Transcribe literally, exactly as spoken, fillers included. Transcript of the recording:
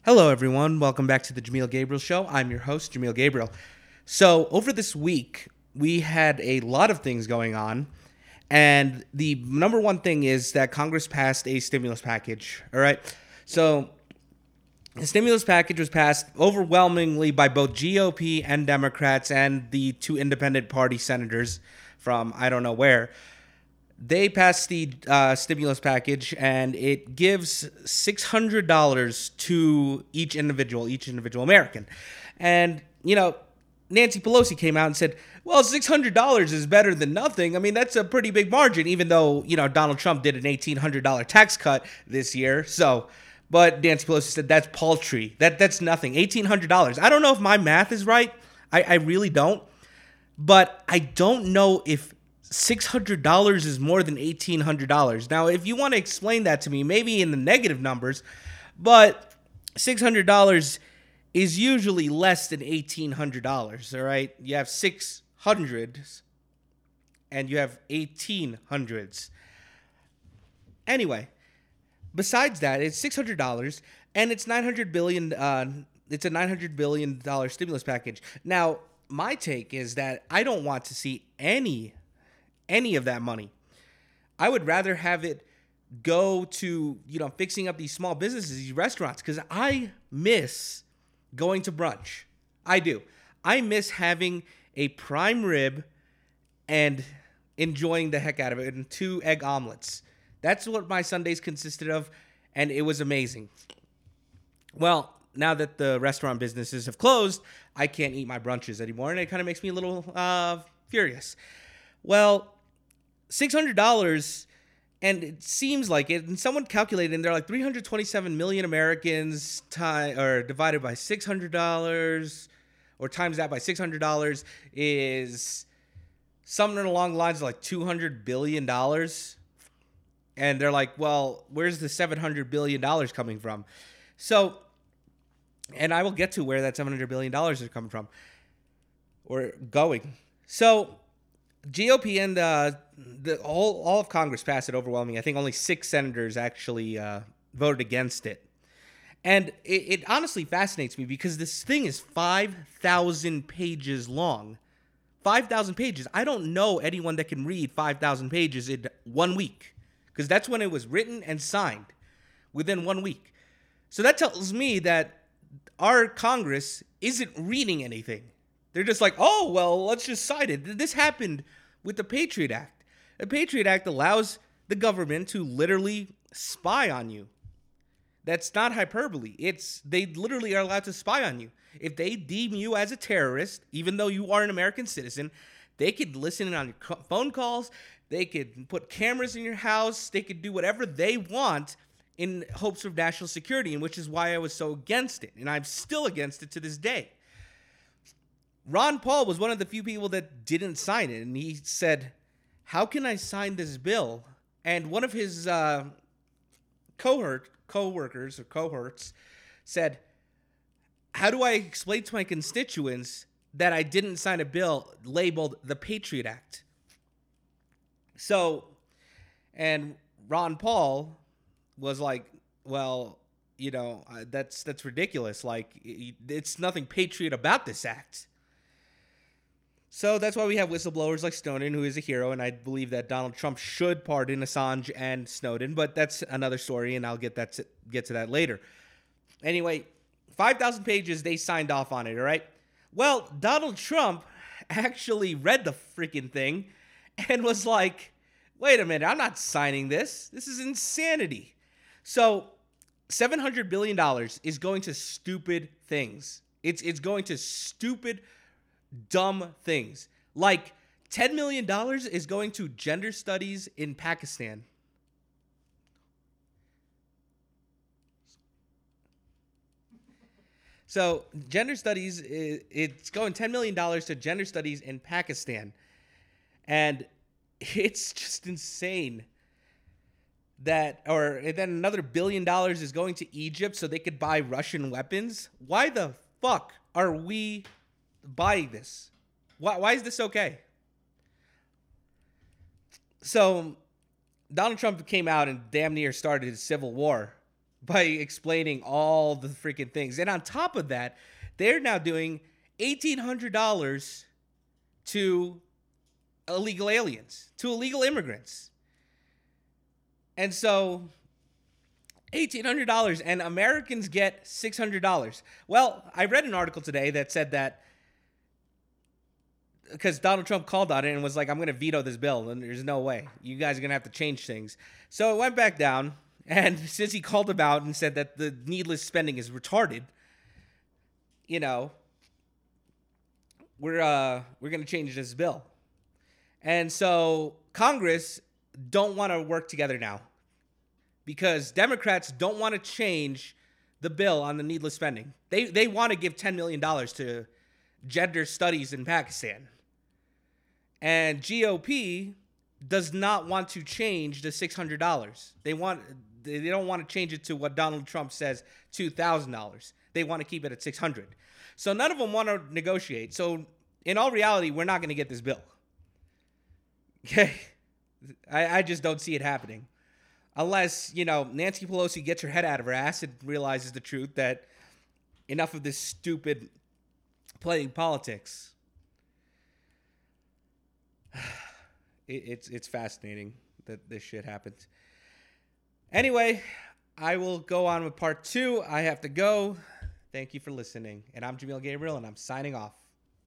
Hello, everyone. Welcome back to the Jameel Gabriel Show. I'm your host, Jameel Gabriel. So, over this week, we had a lot of things going on. And the number one thing is that Congress passed a stimulus package. All right. So, the stimulus package was passed overwhelmingly by both G O P and Democrats and the two independent party senators from I don't know where. They passed the uh, stimulus package, and it gives six hundred dollars to each individual, each individual American. And, you know, Nancy Pelosi came out and said, well, six hundred dollars is better than nothing. I mean, that's a pretty big margin, even though, you know, Donald Trump did an eighteen hundred dollars tax cut this year. So, but Nancy Pelosi said that's paltry. That That's nothing. eighteen hundred dollars. I don't know if my math is right. I, I really don't. But I don't know if six hundred dollars is more than eighteen hundred dollars. Now, if you want to explain that to me, maybe in the negative numbers, but six hundred dollars is usually less than eighteen hundred dollars, all right? You have six hundreds and you have eighteen hundreds. Anyway, besides that, it's six hundred dollars and it's nine hundred billion dollars, uh, it's a nine hundred billion dollars stimulus package. Now, my take is that I don't want to see any any of that money. I would rather have it go to, you know, fixing up these small businesses, these restaurants, because I miss going to brunch. I do. I miss having a prime rib and enjoying the heck out of it, and two egg omelets. That's what my Sundays consisted of, and it was amazing. Well, now that the restaurant businesses have closed, I can't eat my brunches anymore, and it kind of makes me a little uh, furious. Well, six hundred dollars, and it seems like it, and someone calculated, and they're like three hundred twenty-seven million Americans, time, or divided by six hundred dollars, or times that by six hundred dollars is something along the lines of like two hundred billion dollars. And they're like, well, where's the seven hundred billion dollars coming from? So, and I will get to where that seven hundred billion dollars is coming from, or going. So, G O P and uh, the all, all of Congress passed it overwhelmingly. I think only six senators actually uh, voted against it. And it, it honestly fascinates me because this thing is five thousand pages long. five thousand pages. I don't know anyone that can read five thousand pages in one week, because that's when it was written and signed, within one week. So that tells me that our Congress isn't reading anything. They're just like, oh, well, let's just sign it. This happened with the Patriot Act. The Patriot Act allows the government to literally spy on you. That's not hyperbole. It's they literally are allowed to spy on you. If they deem you as a terrorist, even though you are an American citizen, they could listen in on your phone calls. They could put cameras in your house. They could do whatever they want in hopes of national security, and which is why I was so against it. And I'm still against it to this day. Ron Paul was one of the few people that didn't sign it, and he said, how can I sign this bill? And one of his uh, cohort, co-workers or cohorts said, how do I explain to my constituents that I didn't sign a bill labeled the Patriot Act? So, and Ron Paul was like, well, you know, uh, that's that's ridiculous. Like, it, it's nothing patriot about this act. So that's why we have whistleblowers like Snowden, who is a hero, and I believe that Donald Trump should pardon Assange and Snowden, but that's another story, and I'll get that to, get to that later. Anyway, five thousand pages, they signed off on it, all right? Well, Donald Trump actually read the freaking thing and was like, wait a minute, I'm not signing this. This is insanity. So seven hundred billion dollars is going to stupid things. It's it's going to stupid dumb things. Like ten million dollars is going to gender studies in Pakistan. So gender studies, it's going ten million dollars to gender studies in Pakistan. And it's just insane that, or and then another billion dollars is going to Egypt so they could buy Russian weapons. Why the fuck are we buying this? Why, why is this okay? So Donald Trump came out and damn near started a civil war by explaining all the freaking things. And on top of that, they're now doing eighteen hundred dollars to illegal aliens, to illegal immigrants. And so eighteen hundred dollars and Americans get six hundred dollars. Well, I read an article today that said that because Donald Trump called on it and was like, I'm going to veto this bill, and there's no way. You guys are going to have to change things. So it went back down, and since he called him out and said that the needless spending is retarded, you know, we're uh, we're going to change this bill. And so Congress don't want to work together now because Democrats don't want to change the bill on the needless spending. They they want to give ten million dollars to gender studies in Pakistan. And G O P does not want to change the six hundred dollars. They want they don't want to change it to what Donald Trump says, two thousand dollars. They want to keep it at six hundred dollars. So none of them want to negotiate. So in all reality, we're not going to get this bill. Okay? I, I just don't see it happening. Unless, you know, Nancy Pelosi gets her head out of her ass and realizes the truth that enough of this stupid playing politics. It, it's it's fascinating that this shit happens. Anyway, I will go on with part two. I have to go. Thank you for listening. And I'm Jamil Gabriel, and I'm signing off.